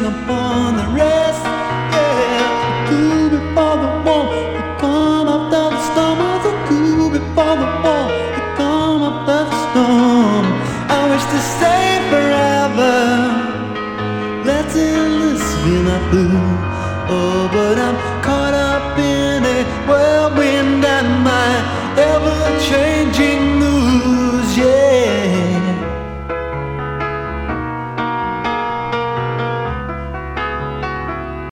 upon the rest. Yeah, cool before the war, they come after the storm. Oh, so cool before the war, they come after the storm. I wish to stay forever, letting this be my blue. Oh, but I'm caught up in a whirlwind and my ever-changing